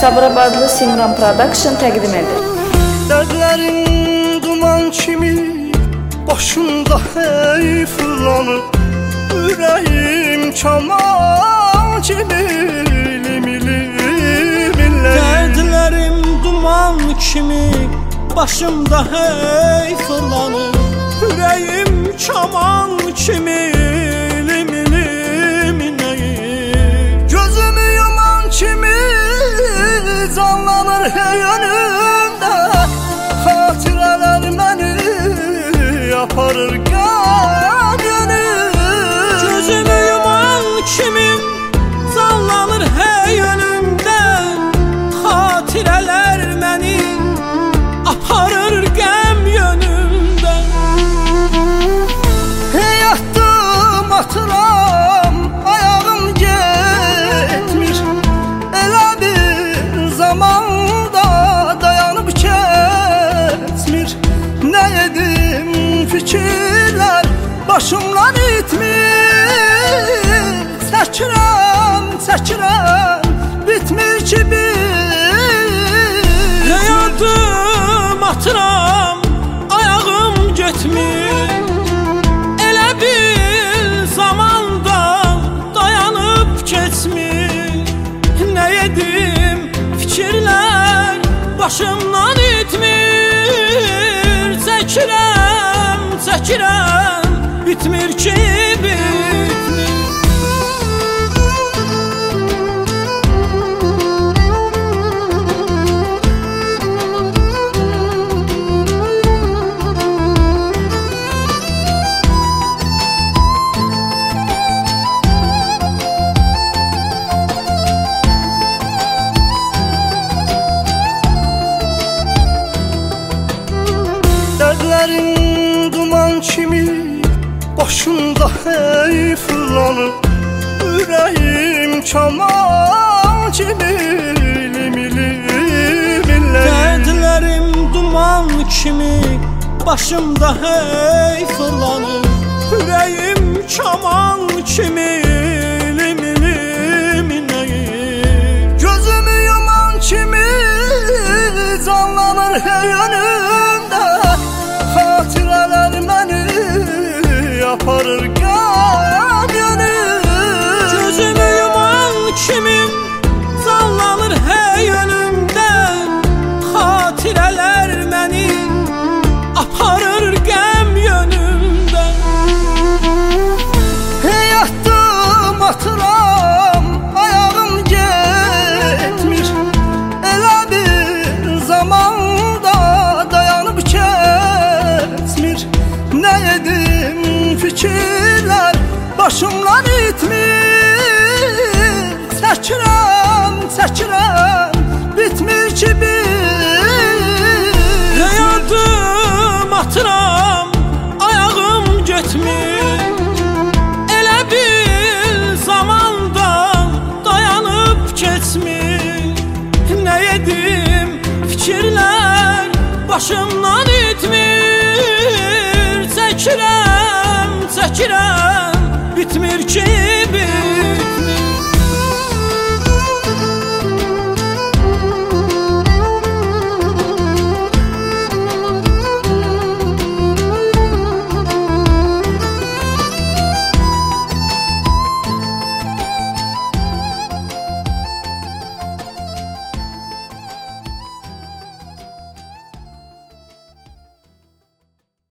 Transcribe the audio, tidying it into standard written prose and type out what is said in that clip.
Sabirabadlı Simran Production təqdim edir. Dərdlərin duman kimi başımda hey fırlanır, ürəyim kaman kimi limillər. Dərdlərim duman kimi başımda hey fırlanır, ürəyim kaman kimi gözümü yuman kimi canlanır hey önümdə, xatirələr məni aparır qəm yönüm. Gözümü yuman kimi canlanır hey önümdə, xatirələr məni aparır qəm yönümdə. Həyatdım atıram, ayağım getmir, elə bir zamanda dayanıb keçmir. Nə edim fikirlər başımdan itmir, çəkirəm, bitmir ki bir. Həyatım atıram, ayağım getmir, elə bir zamanda dayanıb keçmir. Nə edim fikirlər başımdan itmir, çəkirəm, bitmir ki bitmir. Dərdlərin duman kimi başımda hey fırlanır, ürəyim kaman kimi limillər. Dərdlərim duman kimi başımda hey fırlanır, ürəyim kaman kimi gözümü yuman kimi canlanır hey önümdə, xatirələr məni aparır qəm yönüm. Gözümü yuman kimi canlanır hey önümdə, xatirələr məni aparır qəm yönümdə. Həyatdım atıram, ayağım getmir, elə bir zamanda dayanıb keçmir. Nə edim fikirlər başımdan itmir, çəkirəm, bitmir ki bir. Həyatım atıram, ayağım getmir, elə bir zamanda dayanıb keçmir. Nə edim fikirlər başımdan itmir, çəkirəm, bitmir ki